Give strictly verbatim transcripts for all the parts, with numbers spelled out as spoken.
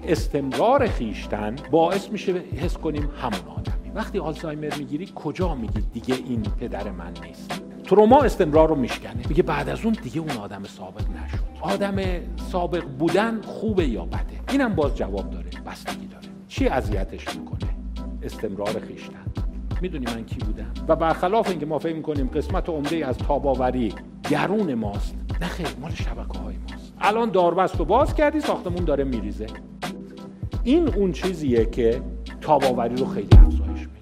استمرار خیشتن باعث میشه حس کنیم همون آدمی. وقتی آلزایمر میگیری کجا میگی دیگه این پدر من نیست؟ تروما استمرار رو میشکنه، میگه بعد از اون دیگه اون آدم سابق نشد. آدم سابق بودن خوبه یا بده؟ اینم باز جواب داره، بستگی داره. چی اذیتش میکنه؟ استمرار خیشتن. میدونی من کی بودم؟ و برخلاف اینکه ما فکر میکنیم قسمت عمده از تاباوری درون ماست، نه خیر، مال شبکه‌های ماست. الان داربست رو باز کردی، ساختمون داره میریزه. این اون چیزیه که تاباوری رو خیلی افزایش میده.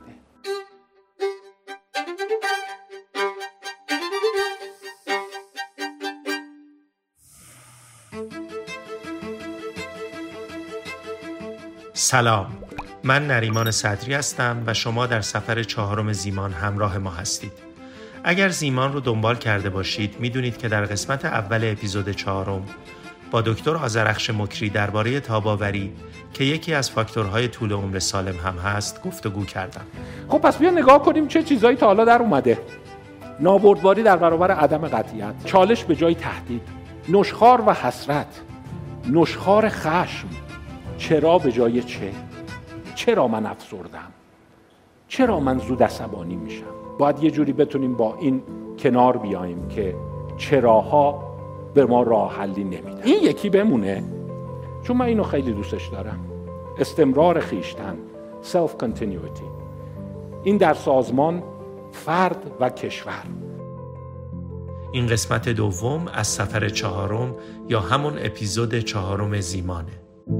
سلام، من نریمان صدری هستم و شما در سفر چهارم زیمان همراه ما هستید. اگر زیمان رو دنبال کرده باشید میدونید که در قسمت اول اپیزود چهارم با دکتر آذرخش مکری درباره تاباوری که یکی از فاکتورهای طول عمر سالم هم هست گفتگو کردم. خب پس بیا نگاه کنیم چه چیزایی تا حالا در اومده. نابردباری در برابر عدم قطعیت، چالش به جای تهدید، نشخوار و حسرت، نشخوار خشم، چرا به جای چه؟ چرا من افسردم؟ چرا من زود عصبانی میشم؟ باید یه جوری بتونیم با این کنار بیاییم که چراها به ما راه حلی نمیدن. این یکی بمونه، چون من اینو خیلی دوستش دارم. استمرار خیشتن، self continuity. این در سازمان، فرد و کشور. این قسمت دوم از سفر چهارم یا همون اپیزود چهارم زیمانه.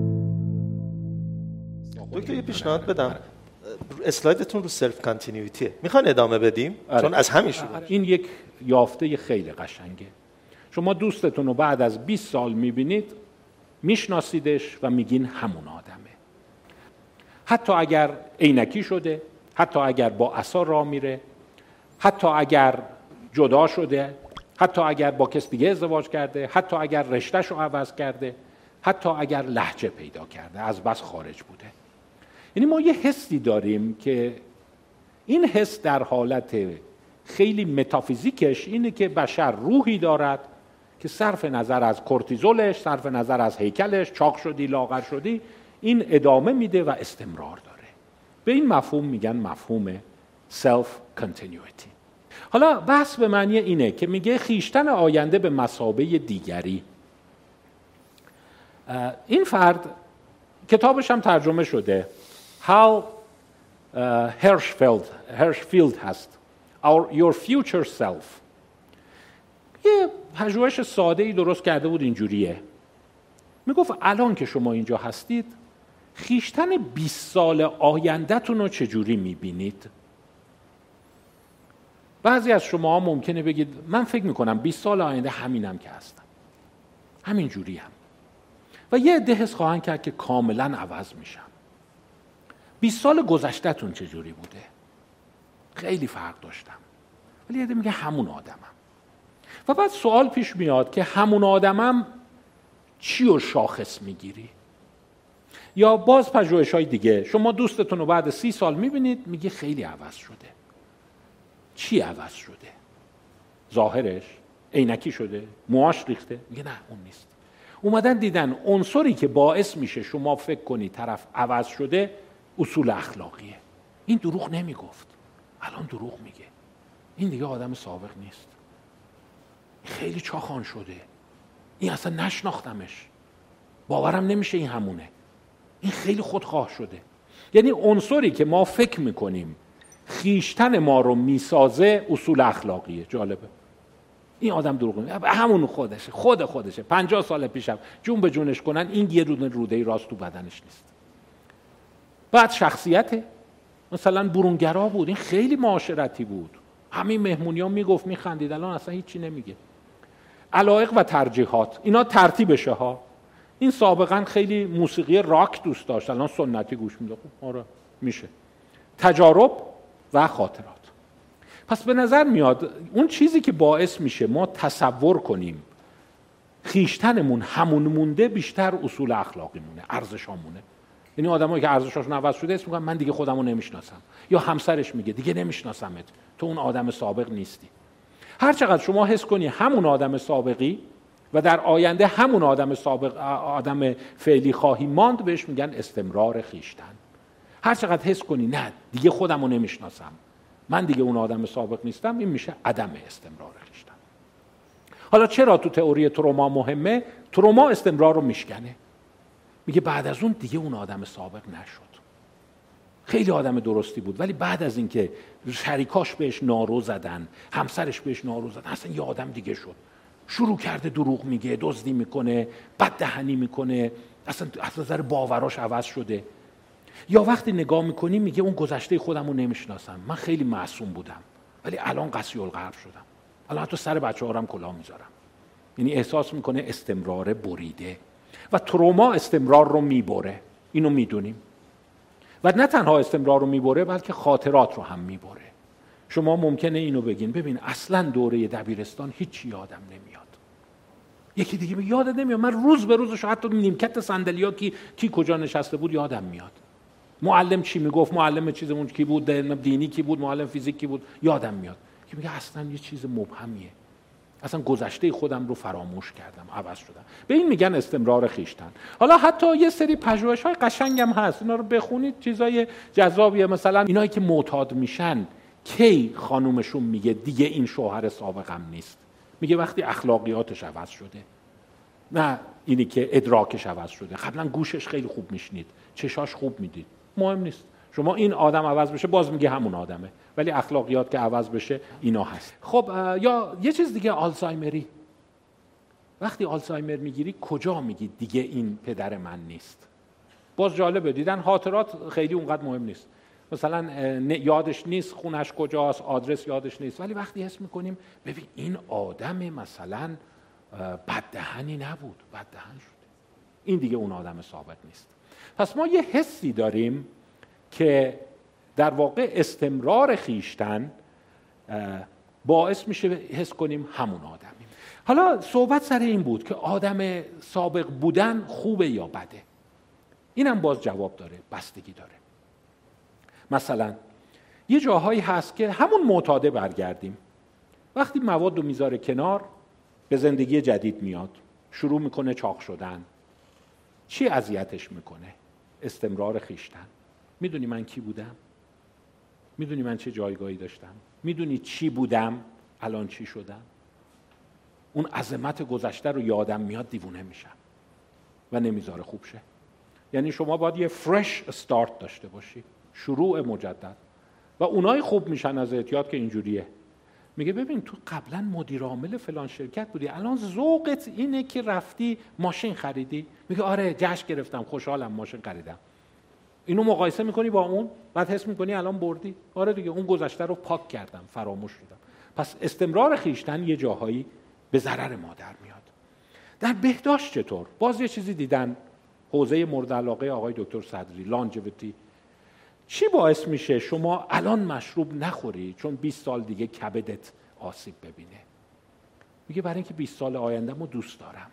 دکتر یه پیشنهاد بدم، اسلایدتون رو سلف کانتینیویتیه، میخوان ادامه بدیم؟ آره. چون از همین شروع. این یک یافته خیلی قشنگه. شما دوستتون رو بعد از بیست سال میبینید، میشناسیدش و میگین همون آدمه. حتی اگر عینکی شده، حتی اگر با عصا راه میره، حتی اگر جدا شده، حتی اگر با کس دیگه ازدواج کرده، حتی اگر رشته‌ش رو عوض کرده، حتی اگر لهجه پیدا کرده، از بس خارج بوده. یعنی ما یه حسی داریم که این حس در حالت خیلی متافیزیکش اینه که بشر روحی دارد که صرف نظر از کورتیزولش، صرف نظر از هیکلش، چاق شدی لاغر شدی، این ادامه میده و استمرار داره. به این مفهوم میگن مفهوم self continuity. حالا بحث به معنی اینه که میگه خیشتن آینده به مثابه دیگری. این فرد کتابش هم ترجمه شده، How Hirschfeld Hirschfeld هست Our Your Future Self. یه پژوهش ساده‌ای درست کرده بود، اینجوریه. میگفت الان که شما اینجا هستید، خیشتن بیست سال آینده‌تون رو چجوری میبینید؟ بعضی از شما ممکنه بگید من فکر میکنم بیست سال آینده همینم که هستم، همین جوری هم. و یه عده حس خواهند کرد که کاملا عوض میشم. بیست سال گذشته‌تون چجوری بوده؟ خیلی فرق داشتم. ولی یه عده میگه همون آدمم. و بعد سوال پیش میاد که همون آدمم چی رو شاخص میگیری؟ یا باز پژوهش‌های دیگه، شما دوستتون رو بعد سی سال میبینید، میگه خیلی عوض شده. چی عوض شده؟ ظاهرش؟ عینکی شده؟ موهاش ریخته؟ میگه نه اون نیست. اومدن دیدن عنصری که باعث میشه شما فکر کنی طرف عوض شده اصول اخلاقیه. این دروغ نمیگفت، الان دروغ میگه. این دیگه آدم سابق نیست، خیلی چاخان شده، این اصلا نشناختمش، باورم نمیشه این همونه، این خیلی خودخواه شده. یعنی عنصری که ما فکر میکنیم خیشتن ما رو میسازه اصول اخلاقیه. جالبه. این آدم دروغ میگه، همون خودشه، خود خودشه. پنجاه سال پیشم جون به جونش کنن، این یه روده روده راست تو بدنش نیست. بعد شخصیته، مثلا برونگرا بود، این خیلی معاشرتی بود، همین مهمونی‌ها میگفت میخندید، الان اصلا هیچی نمیگه. علایق و ترجیحات، اینا ترتیبشه ها. این سابقا خیلی موسیقی راک دوست داشت، الان سنتی گوش میده. خب آره میشه. تجارب و خاطرات. پس به نظر میاد اون چیزی که باعث میشه ما تصور کنیم خیشتنمون همون مونده، بیشتر اصول اخلاقی مونه، ارزشامونه. یعنی آدمایی که ارزشاشون عوض شده اسم میگن من دیگه خودمو نمیشناسم، یا همسرش میگه دیگه نمیشناسمت، تو اون آدم سابق نیستی. هر چقدر شما حس کنی همون آدم سابقی، و در آینده همون آدم سابق آدم فعلی خواهی ماند، بهش میگن استمرار خیشتن. هر چقدر حس کنی نه دیگه خودمو نمیشناسم، من دیگه اون آدم سابق نیستم، این میشه عدم استمرار خیشتن. حالا چرا تو تئوری تروما مهمه؟ تروما استمرار رو میشکنه، میگه بعد از اون دیگه اون آدم سابق نشد. خیلی آدم درستی بود ولی بعد از اینکه شریکاش بهش نارو زدن، همسرش بهش نارو زدن، اصلا یه آدم دیگه شد. شروع کرده دروغ میگه، دزدی میکنه، بد دهنی میکنه، اصلا از نظر باوراش عوض شده. یا وقتی نگاه میکنی میگه اون گذشته خودم رو نمیشناسم، من خیلی معصوم بودم ولی الان قسی القلب شدم، الان حتی سر بچه هارم کلاه میذارم. یعنی احساس میکنه استمرار بریده و تروما استمرار رو میبره، اینو میدونیم. و نه تنها استمرار رو میبره بلکه خاطرات رو هم میبره. شما ممکنه اینو بگین ببین اصلا دوره دبیرستان هیچی یادم نمیاد. یکی دیگه میگه یادت نمیاد، من روز به روزش حتی نیمکت صندلی‌ها کی کی کجا نشسته بود یادم میاد. معلم چی میگفت، معلم چیزمون کی بود، دینی کی بود، معلم فیزیک کی بود، یادم میاد. که میگه اصلا یه چیز مبهمیه، اصلا گذشته خودم رو فراموش کردم، عوض شدم. به این میگن استمرار خیشتن. حالا حتی یه سری پژوهش‌های قشنگم هست، اینا رو بخونید چیزای جذابیه. مثلا اینایی که معتاد میشن کی خانومشون میگه دیگه این شوهر سابقم نیست؟ میگه وقتی اخلاقیاتش عوض شده، نه اینی که ادراکش عوض شده. قبلا گوشش خیلی خوب میشنید، چشاش خوب میدید، مهم نیست. شما این آدم عوض بشه باز میگه همون آدمه، ولی اخلاقیات که عوض بشه اینا هست. خب یا یه چیز دیگه، آلزایمری. وقتی آلزایمر میگیری کجا میگی دیگه این پدر من نیست؟ باز جالبه دیدن خاطرات خیلی اونقدر مهم نیست. مثلا یادش نیست خونش کجاست، آدرس یادش نیست، ولی وقتی حس میکنیم ببین این آدم مثلا بددهنی نبود، بددهن شده، این دیگه اون آدم سابق نیست. پس ما یه حسی داریم که در واقع استمرار خیشتن باعث میشه حس کنیم همون آدمیم. حالا صحبت سر این بود که آدم سابق بودن خوبه یا بده. اینم باز جواب داره، بستگی داره. مثلا یه جاهایی هست که همون معتاده برگردیم، وقتی مواد رو میذاره کنار به زندگی جدید میاد، شروع میکنه چاق شدن. چی اذیتش میکنه؟ استمرار خیشتن. میدونی من کی بودم؟ میدونی من چه جایگاهی داشتم؟ میدونی چی بودم الان چی شدم؟ اون عظمت گذشته رو یادم میاد دیوونه میشم و نمیذاره خوب شه. یعنی شما باید یه فرش استارت داشته باشی، شروع مجدد. و اونای خوب میشن از اعتیاد که اینجوریه. میگه ببین تو قبلا مدیر عامل فلان شرکت بودی، الان ذوقت اینه که رفتی ماشین خریدی. میگه آره جشن گرفتم، خوشحالم ماشین خریدم. اینو مقایسه میکنی با اون، بعد حس میکنی الان بردی. آره دیگه اون گذشته رو پاک کردم، فراموش شدم. پس استمرار خیشتن یه جاهایی به ضرر ما در میاد. در بهداشت چطور؟ باز یه چیزی دیدن، حوزه مورد علاقه آقای دکتر صدری، لانجویتی. چی باعث میشه شما الان مشروب نخوری چون بیست سال دیگه کبدت آسیب ببینه؟ میگه برای اینکه بیست سال آینده رو دوست دارم.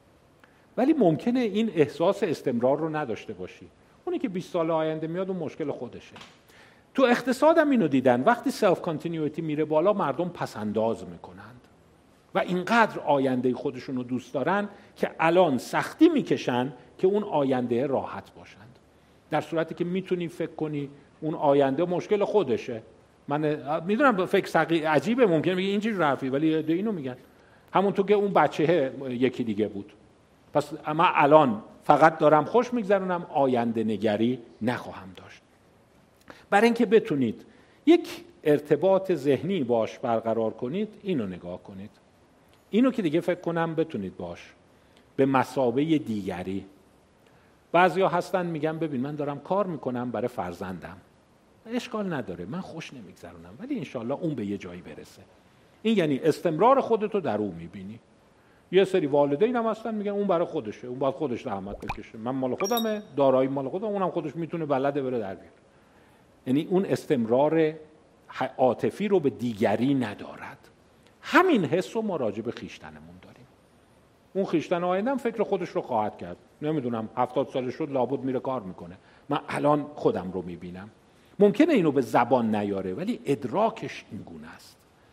ولی ممکنه این احساس استمرار رو نداشته باشی. اونی که بیست سال آینده میاد اون مشکل خودشه. تو اقتصاد هم اینو دیدن، وقتی سلف کانتینیویتی میره بالا مردم پسنداز میکنند و اینقدر آینده خودشون رو دوست دارن که الان سختی میکشن که اون آینده راحت باشند، در صورتی که میتونی فکر کنی اون آینده مشکل خودشه. من میدونم فکر سقی عجیبه، ممکنه بگی اینجوری رفی، ولی اینو میگن همونطور که اون بچه یکی دیگه بود. پس من الان فقط دارم خوش میگذرونم، آینده نگری نخواهم داشت. برای اینکه بتونید یک ارتباط ذهنی باش برقرار کنید، اینو نگاه کنید. اینو که دیگه فکر کنم بتونید باش به مثابه دیگری. بعضیا هستن میگن ببین من دارم کار میکنم برای فرزندم، اشکال نداره، من خوش نمیگذرونم، ولی انشالله اون به یه جایی برسه. این یعنی استمرار خودتو در اون میبینی. یه سری والدین هم هستن میگن اون برای خودشه، اون باید خودش زحمت بکشه، من مال خودمه، دارایی مال خودم، اونم خودش میتونه بلده بره در بیاره. یعنی اون استمرار عاطفی رو به دیگری ندارد. همین حس رو ما راجع به خویشتنمون داریم. اون خویشتن آینده‌ام فکر خودش رو خواهد کرد، نمیدونم هفتاد سالش شد لابد میره کار میکنه، من الان خودم رو میبینم. ممکنه اینو به زبان نیاره ولی ادراکش این گونه است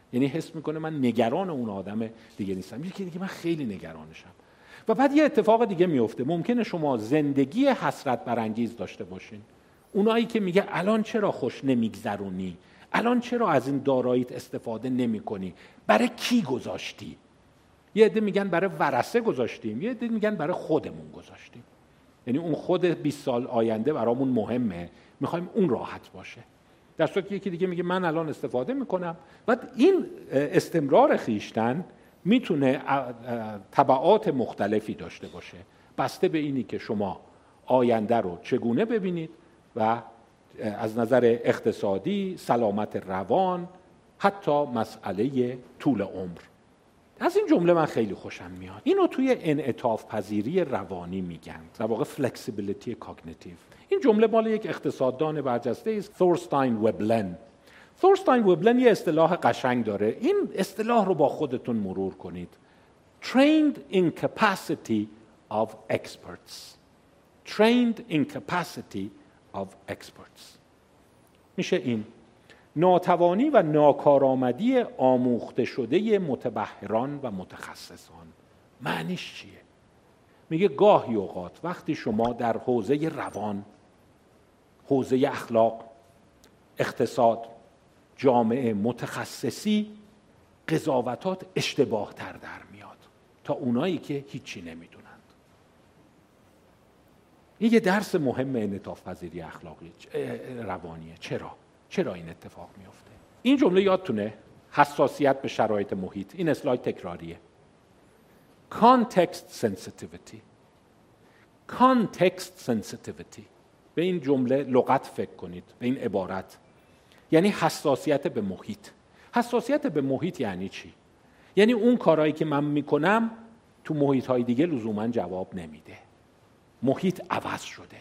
یعنی حس میکنه من نگران اون آدم دیگه نیستم، یکی دیگه من خیلی نگرانشم. و بعد یه اتفاق دیگه میفته، ممکنه شما زندگی حسرت برانگیز داشته باشین. اونایی که میگه الان چرا خوش نمیگذرونی، الان چرا از این داراییت استفاده نمیکنی، برای کی گذاشتی؟ یه عده میگن برای ورثه گذاشتیم، یه عده میگن برای خودمون گذاشتیم. یعنی اون خود بیست سال آینده برامون مهمه، میخوایم اون راحت باشه. در صورتی که یکی دیگه میگه من الان استفاده میکنم. بعد این استمرار خیشتن میتونه تبعات مختلفی داشته باشه، بسته به اینی که شما آینده رو چگونه ببینید و از نظر اقتصادی، سلامت روان، حتی مسئله طول عمر. از این جمله من خیلی خوشم میاد. اینو توی انعطاف پذیری روانی میگن، در واقع فلکسیبیلیتی کاگنیتیو. این جمله مال یک اقتصاددان برجسته است، ثورستاین وبلن. ثورستاین وبلن یه اصطلاح قشنگ داره، این اصطلاح رو با خودتون مرور کنید. Trained in capacity of experts. Trained in capacity of experts. میشه این ناتوانی و ناکارآمدی آموخته شده متبحران و متخصصان. معنیش چیه؟ میگه گاهی اوقات وقتی شما در حوزه روان، حوزه اخلاق، اقتصاد، جامعه متخصصی، قضاوتات اشتباه تر در میاد تا اونایی که هیچی نمیدونند. این یه درس مهم انعطاف پذیری اخلاقی روانیه. چرا؟ چرا این اتفاق میفته؟ این جمله یادتونه، حساسیت به شرایط محیط. این اسلاید تکراریه. Context sensitivity. Context sensitivity. به این جمله لغت فکر کنید، به این عبارت. یعنی حساسیت به محیط. حساسیت به محیط یعنی چی؟ یعنی اون کارهایی که من میکنم تو محیط‌های دیگه لزوماً جواب نمیده. محیط عوض شده.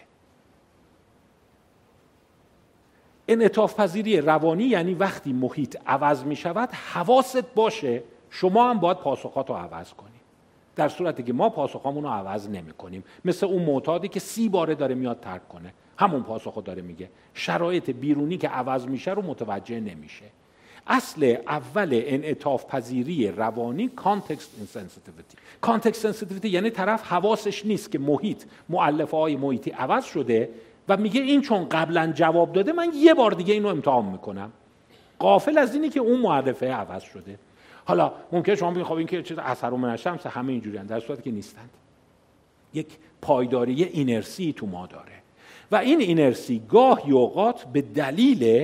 انعطاف پذیری روانی یعنی وقتی محیط عوض می شود حواست باشه شما هم باید پاسخات رو عوض کنی. در صورتی که ما پاسخامون رو عوض نمی کنیم، مثل اون معتادی که سی باره داره میاد ترک کنه، همون پاسخ رو داره میگه، شرایط بیرونی که عوض میشه رو متوجه نمیشه. اصل اول انعطاف پذیری روانی کانتکست سنسیتیویتی. کانتکست سنسیتیویتی یعنی طرف حواسش نیست که محیط، مؤلفه های محیطی عوض شده و میگه این چون قبلا جواب داده من یه بار دیگه اینو امتحان میکنم، غافل از اینی که اون مؤلفه عوض شده. حالا ممکنه شما بگید خب این که چیز اثر و منشأ همه اینجوریان، در صورتی که نیستند. یک پایداری، یه اینرسی تو ما داره و این اینرسی گاهی اوقات به دلیل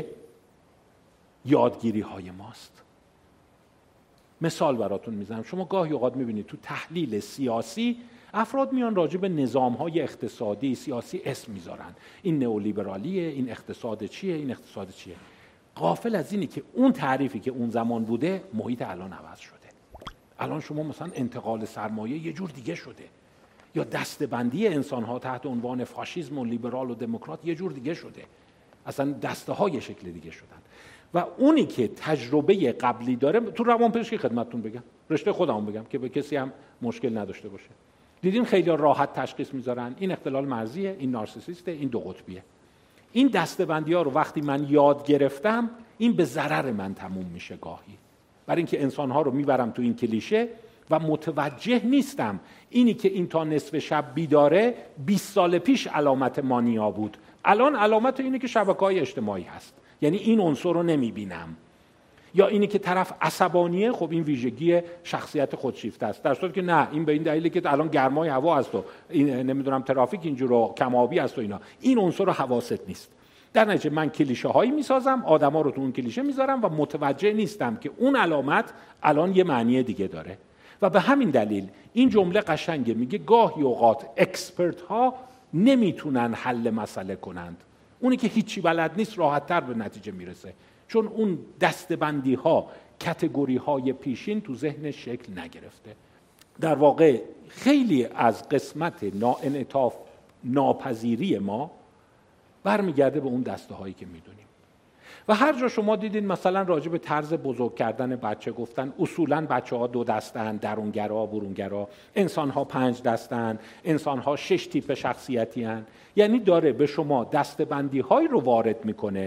یادگیری های ماست. مثال براتون میزنم. شما گاهی اوقات میبینید تو تحلیل سیاسی افراد میان راجع به نظام‌های اقتصادی سیاسی اسم میذارن، این نئولیبرالیه، این اقتصاد چیه، این اقتصاد چیه، غافل از اینی که اون تعریفی که اون زمان بوده محیط الان عوض شده. الان شما مثلا انتقال سرمایه یه جور دیگه شده، یا دسته‌بندی انسان‌ها تحت عنوان فاشیسم و لیبرال و دموکرات یه جور دیگه شده، اصلا دسته‌های شکل دیگه شدن. و اونی که تجربه قبلی داره، تو روانپزشکی خدمتتون بگم، رشته خودمون بگم که به کسی هم مشکل نداشته باشه، دیدین خیلی راحت تشخیص میذارن این اختلال مرزیه، این نارسیسیسته، این دو قطبیه. این دسته‌بندی‌ها رو وقتی من یاد گرفتم این به ضرر من تموم میشه گاهی، برای اینکه انسان‌ها رو میبرم تو این کلیشه و متوجه نیستم اینی که این تا نصف شب بیداره بیست سال پیش علامت مانیا بود، الان علامت اینه که شبکه‌های اجتماعی هست، یعنی این عنصر رو نمیبینم. یا اینی که طرف عصبانیه، خب این ویژگی شخصیت خودشیفته است، در صورتی که نه، این به این دلیلی که الان گرمای هوا هست و این نمیدونم ترافیک اینجور و کم‌آبی است و اینا، این عنصر رو حواست نیست. در نتیجه من کلیشه هایی میسازم، آدما رو تو اون کلیشه میذارم و متوجه نیستم که اون علامت الان یه معنی دیگه داره. و به همین دلیل این جمله قشنگه، میگه گاهی اوقات اکسپرت ها نمیتونن حل مسئله کنند، اونی که هیچی بلد نیست راحت‌تر به نتیجه میرسه، چون اون دسته‌بندی ها، کاتگوری های پیشین تو ذهن شکل نگرفته. در واقع خیلی از قسمت ناانعطاف ناپذیری ما برمیگرده به اون دسته هایی که میدونیم. و هر جا شما دیدین مثلا راجع به طرز بزرگ کردن بچه گفتن، اصولاً بچه ها دو دستن، درونگرا، برونگرا، انسان ها پنج دستن، انسان ها شش تیپ شخصیتی هن. یعنی داره به شما دسته‌بندی هایی رو وارد میکنه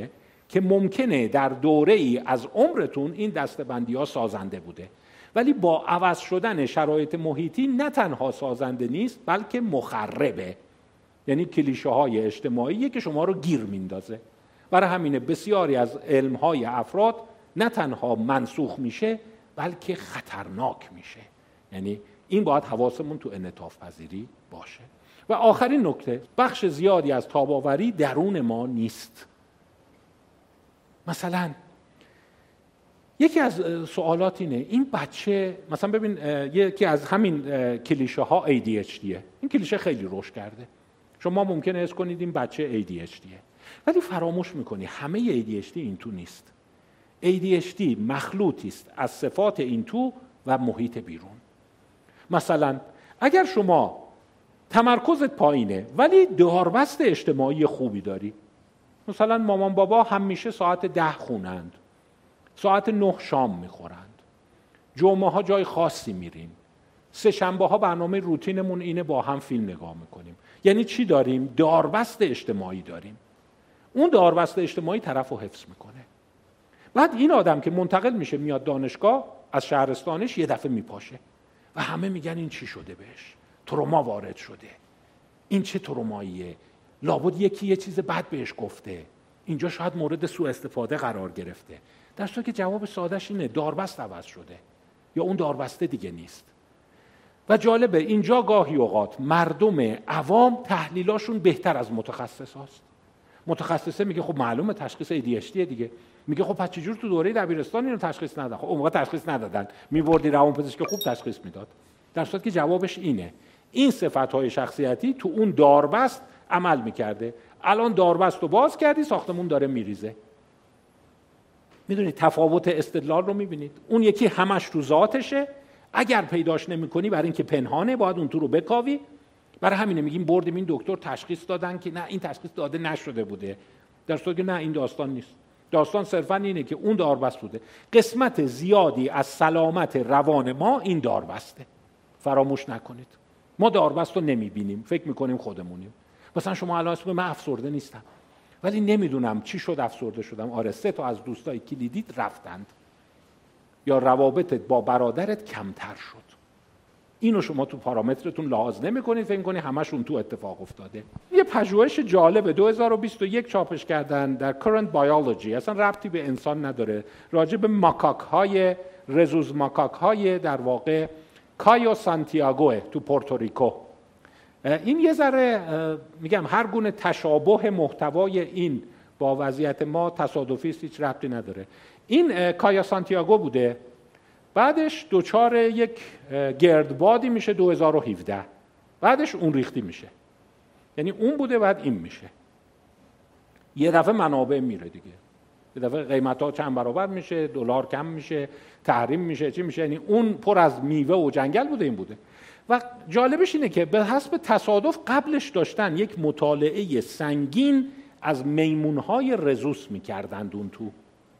که ممکنه در دوره ای از عمرتون این دسته‌بندی ها سازنده بوده، ولی با عوض شدن شرایط محیطی نه تنها سازنده نیست بلکه مخربه. یعنی کلیشه های اجتماعی که شما رو گیر میندازه. برای همینه بسیاری از علم های افراد نه تنها منسوخ میشه بلکه خطرناک میشه. یعنی این باید حواسمون تو انعطاف پذیری باشه. و آخرین نکته، بخش زیادی از تاب‌آوری درون ما نیست. مثلا یکی از سوالات اینه، این بچه مثلا ببین یکی از همین کلیشه ها ای دی اچ دیه. این کلیشه خیلی رشد کرده. شما ممکنه حس کنید این بچه ای دی اچ دیه، ولی فراموش میکنی همه ای دی اچ دی این تو نیست. ای دی اچ دی مخلوطی است از صفات این تو و محیط بیرون. مثلا اگر شما تمرکزت پایینه ولی داربست اجتماعی خوبی داری، مثلا مامان بابا همیشه ساعت ده خونند، ساعت نه شام میخورند، جمعه ها جای خاصی میریم، سه شنبه ها برنامه روتینمون اینه با هم فیلم نگاه میکنیم. یعنی چی داریم؟ داربست اجتماعی داریم. اون داربست اجتماعی طرف رو حفظ میکنه. بعد این آدم که منتقل میشه میاد دانشگاه، از شهرستانش یه دفعه میپاشه و همه میگن این چی شده بهش؟ تروما وارد شده. این چه تروماییه؟ لابد یکی یه چیز بد بهش گفته، اینجا شاید مورد سوء استفاده قرار گرفته. در صورتی که جواب سادهش اینه داربست عوض شده یا اون داربسته دیگه نیست. و جالبه اینجا گاهی اوقات مردم عوام تحلیلاشون بهتر از متخصص هاست. متخصصه میگه خب معلومه تشخیص ای دی اچ دی دیگه، میگه خب پس چجور تو دوره دبیرستان اینو تشخیص ندادن؟ خب اون موقع تشخیص ندادن، میبردی روانپزشک خوب تشخیص میداد. در صورتی که جوابش اینه این صفت‌های شخصیتی تو اون داربست عمل میکرده. الان داربست رو باز کردی، ساختمون داره میریزه. میدونید تفاوت استدلال رو میبینید؟ اون یکی همش تو ذاتشه، اگر پیداش نمی‌کنی برای اینکه پنهانه باید اون تو رو بکاوی. برای همینه میگیم بردیم این دکتر تشخیص دادن که نه این تشخیص داده نشده بوده، در صورتی که نه این داستان نیست. داستان صرفاً اینه که اون داربست بوده. قسمت زیادی از سلامت روان ما این داربسته. فراموش نکنید. ما داربست رو نمیبینیم، فکر میکنیم خودمونیم. مثلا شما الان اسم من افسرده نیستم ولی نمیدونم چی شد افسرده شدم. آره سه تا از دوستای کلیدیت رفتند یا روابطت با برادرت کمتر شد. اینو شما تو پارامترتون لحاظ نمی‌کنید، فکر می‌کنید همشون تو اتفاق افتاده. یه پژوهش جالب دو هزار و بیست و یک چاپش کردن در Current Biology، اصلا ربطی به انسان نداره، راجع به ماکاک‌های رزوز ماکاک‌های در واقع کایو سانتیاگو تو پورتوریکو. این یه ذره میگم هر گونه تشابه محتوای این با وضعیت ما تصادفی است، هیچ ربطی نداره. این کایو سانتیاگو بوده، بعدش دوچار یک گردبادی میشه دو هزار و هفده، بعدش اون ریختی میشه. یعنی اون بوده بعد این میشه. یه دفعه منابع میره دیگه، یه دفعه قیمت‌ها چند برابر میشه، دلار کم میشه، تحریم میشه، چی میشه. یعنی اون پر از میوه و جنگل بوده، این بوده. و جالبش اینه که به حسب تصادف قبلش داشتن یک مطالعه سنگین از میمون‌های رزوس میکردند اون تو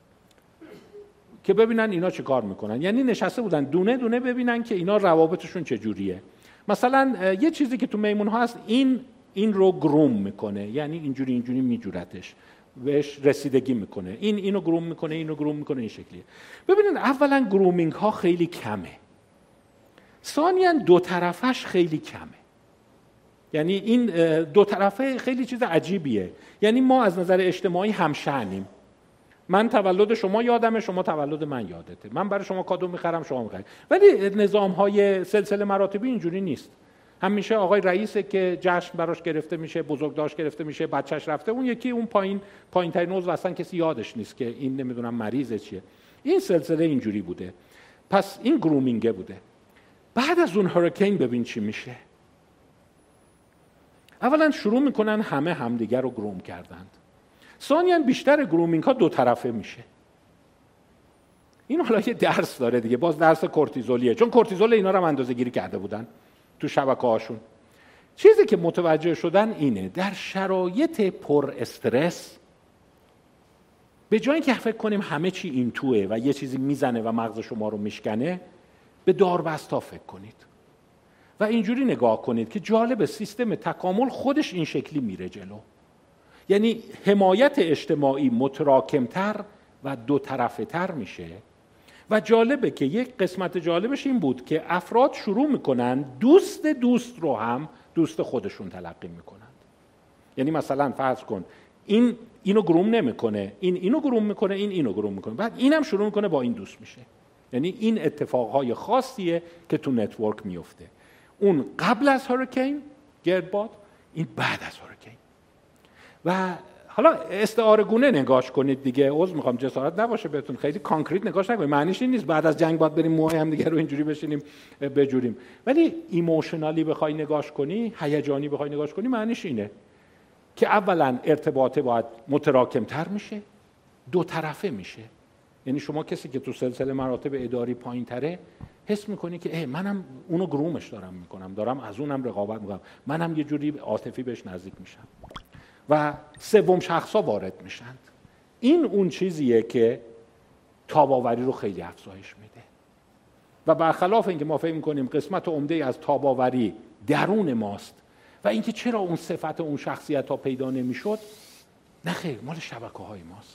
که ببینن اینا چه کار میکنن. یعنی نشسته بودن دونه دونه ببینن که اینا روابطشون چجوریه. مثلا یه چیزی که تو میمون ها هست، این این رو گروم میکنه، یعنی اینجوری اینجوری میجورتش، بهش رسیدگی میکنه، این اینو گروم میکنه، اینو گروم میکنه، این شکلیه. ببینن اولا گرومینگ ها خیلی کمه، ثانیاً دو طرفش خیلی کمه. یعنی این دو طرفه خیلی چیز عجیبیه. یعنی ما از نظر اجتماعی همشأنیم. من تولد شما یادمه، شما تولد من یادته، من برای شما کادو میخرم، شما میخرید. ولی نظام‌های سلسله مراتبی اینجوری نیست. همیشه آقای رئیسه که جشن براش گرفته میشه، بزرگداشت گرفته میشه، بچهش رفته، اون یکی اون پایین پایین‌ترین عضو اصلا کسی یادش نیست که این نمیدونم مریضه چیه. این سلسله اینجوری بوده. پس این گرومینگه بوده. بعد از اون هوریکین ببین چی میشه. اولا شروع میکنن همه همدیگر رو گروم کردند. ثانیاً بیشتر گرومینگ ها دو طرفه میشه. این حالا یه درس داره دیگه، باز درس کورتیزولیه، چون کورتیزول اینا رو هم اندازه گیری کرده بودن تو شبکه هاشون. چیزی که متوجه شدن اینه در شرایط پر استرس به جای اینکه فکر کنیم همه چی این توه و یه چیزی میزنه و مغز شما رو میشکنه، به داربستا فکر کنید و اینجوری نگاه کنید که جالب سیستم تکامل خودش این شکلی میره جلو. یعنی حمایت اجتماعی متراکمتر و دو طرفه تر میشه. و جالبه که یک قسمت جالبش این بود که افراد شروع میکنن دوست دوست رو هم دوست خودشون تلقی میکنند. یعنی مثلا فرض کن این اینو گروم نمیکنه، این اینو گروم میکنه، این اینو گروم میکنه، بعد اینم شروع میکنه با این دوست میشه. یعنی این اتفاقهای خاصیه که تو نتورک میفته. اون قبل از هوریکین گردباد، این بعد از هوریکین. و حالا استعاره گونه نگاش کنید دیگه. عذر میخوام جسارت نباشه بهتون، خیلی کانکریت نگاش نکنید. معنیش این نیست بعد از جنگ باید بریم موهای هم دیگه رو اینجوری بشینیم بجوریم. ولی ایموشنالی بخوای نگاش کنی، هیجانی بخوای نگاش کنی، معنیش اینه که اولا ارتباطه باید متراکمتر میشه، دو طرفه میشه. یعنی شما کسی که تو سلسله مراتب اداری پایین تره حس میکنی که منم اونو گرومش دارم میکنم، دارم از اونم رقابت میکنم، منم یه جوری عاطفی بهش نزدیک میشم. و سوم شخصا وارد میشن. این اون چیزیه که تاباوری رو خیلی افزایش میده. و برخلاف اینکه ما فکر میکنیم قسمت عمده از تاباوری درون ماست و اینکه چرا اون صفت اون شخصیت ها پیدا نمیشد، نه خیر، مال شبکه های ماست.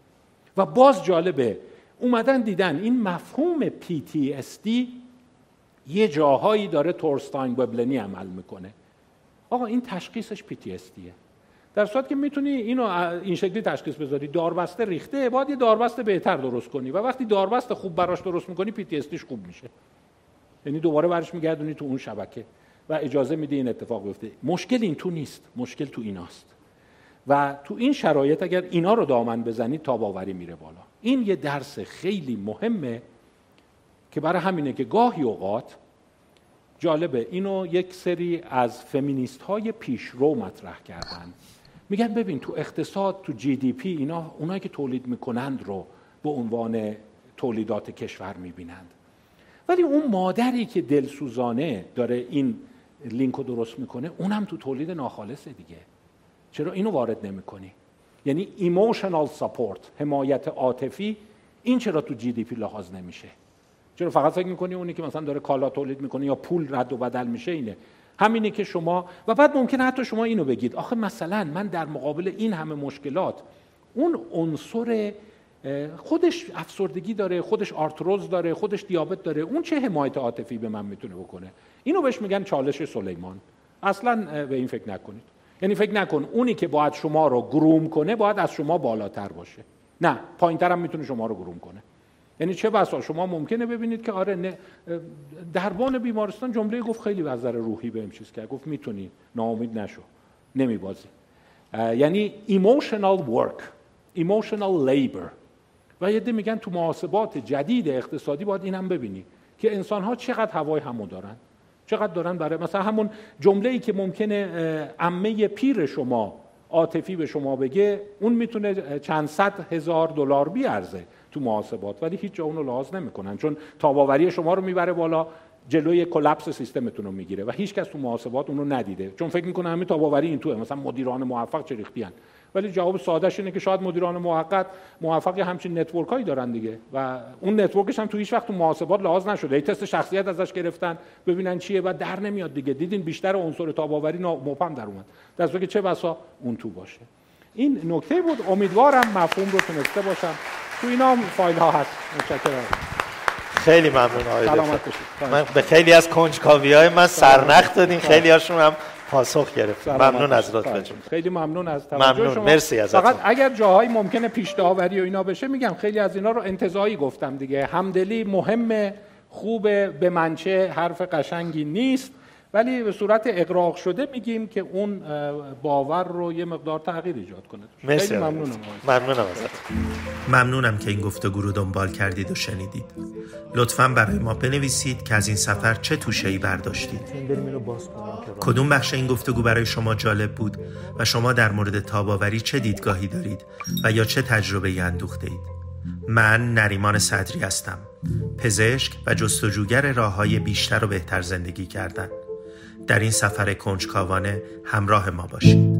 و باز جالبه اومدن دیدن این مفهوم پی تی اس دی یه جاهایی داره تورستاین وبلنی عمل میکنه. آقا این تشخیصش پی تی اس دیه. در صورتی که میتونی اینو این شکلی تشخیص بذاری، داربسته ریخته، باید یه داربسته بهتر درست کنی و وقتی داربست خوب براش درست میکنی پی تی اس دیش خوب میشه. یعنی دوباره برش میگردونی تو اون شبکه و اجازه میدی این اتفاق بیفته. مشکل این تو نیست، مشکل تو ایناست. و تو این شرایط اگر اینا رو دامن بزنی تاباوری میره بالا. این یه درس خیلی مهمه که برای همینه که گاهی اوقات جالبه اینو یک سری از فمینیست های پیشرو مطرح کردن. میگن ببین تو اقتصاد، تو جی دی پی، اینا اونایی که تولید میکنند رو به عنوان تولیدات کشور میبینند. ولی اون مادری که دلسوزانه داره این لینک رو درست میکنه، اونم تو تولید ناخالصه دیگه. چرا اینو وارد نمیکنی؟ یعنی ایموشنال ساپورت، حمایت عاطفی، این چرا تو جی دی پی لحاظ نمیشه؟ چرا فقط فکر میکنی اونی که مثلا داره کالا تولید میکنه یا پول رد و بدل میشه اینه؟ همینه که شما، و بعد ممکنه حتی شما اینو بگید آخه مثلا من در مقابل این همه مشکلات، اون عنصر خودش افسردگی داره، خودش آرتروز داره، خودش دیابت داره، اون چه حمایت عاطفی به من میتونه بکنه؟ اینو بهش میگن چالش سلیمان. اصلا به این فکر نکنید. یعنی فکر نکن اونی که باید شما رو گروم کنه باید از شما بالاتر باشه. نه، پایینتر هم میتونه شما رو گروم کنه. یعنی چه بسا شما ممکنه ببینید که آره نه، دربان بیمارستان جمله گفت خیلی وزر روحی بهم چیز کرد، گفت میتونی، ناامید نشو، نمیبازی. یعنی emotional work، emotional labor. و یه ده میگن تو محاسبات جدید اقتصادی باید اینم ببینی که انسان‌ها چقدر هوای همو دارن، چقدر دارن برای مثلا همون جمله‌ای که ممکنه عمه پیر شما عاطفی به شما بگه، اون میتونه چند صد هزار دلار بیارزه تو محاسبات، ولی هیچ جا اونو لحاظ نمیکنن، چون تاباوری شما رو میبره بالا، جلوی کلاپس سیستمتون رو میگیره و هیچ کس تو محاسبات اونو ندیده، چون فکر میکنه همین تاباوری این توئه، مثلا مدیران موفق چه ریختیان. ولی جواب سادهش اینه که شاید مدیران موفق موفقی همچین نتورکایی دارن دیگه و اون نتورکش هم تو هیچ وقت تو محاسبات لحاظ نشده. ای تست شخصیت ازش گرفتن ببینن چیه و در نمیاد دیگه. دیدین بیشتر عنصر تاباوری مبهم در اومد، در صورتی که چه بسا اون تو باشه. این نکته بود، امیدوارم مفهوم رو تونسته باشم. تو اینا هم فایل ها هست. متشکرم. خیلی ممنون آقای دکتر. من به خیلی از کنجکاوی‌های من سرنخ دادین، خیلی هاشون هم پاسخ گرفت. ممنون از لطفتون. خیلی ممنون از توجه شما. مرسی ازتون. فقط اگر جاهایی ممکنه پیش داوری و اینا بشه میگم خیلی از اینا رو انتزاعی گفتم دیگه. همدلی مهمه، خوبه، به منچه حرف قشنگی نیست، ولی به صورت اقراق شده میگیم که اون باور رو یه مقدار تغییر ایجاد کنه. مرسی. خیلی ممنونم. ممنونم ازتون. ممنونم که این گفتگو رو دنبال کردید و شنیدید. لطفاً برای ما بنویسید که از این سفر چه توشه‌ای برداشتید. کدوم بخش این گفتگو برای شما جالب بود و شما در مورد تاباوری چه دیدگاهی دارید و یا چه تجربه‌ای اندوخته اید. من نریمان صدری هستم، پزشک و جستجوگر راه‌های بیشتر و بهتر زندگی کردن. در این سفر کنجکاوانه همراه ما باشید.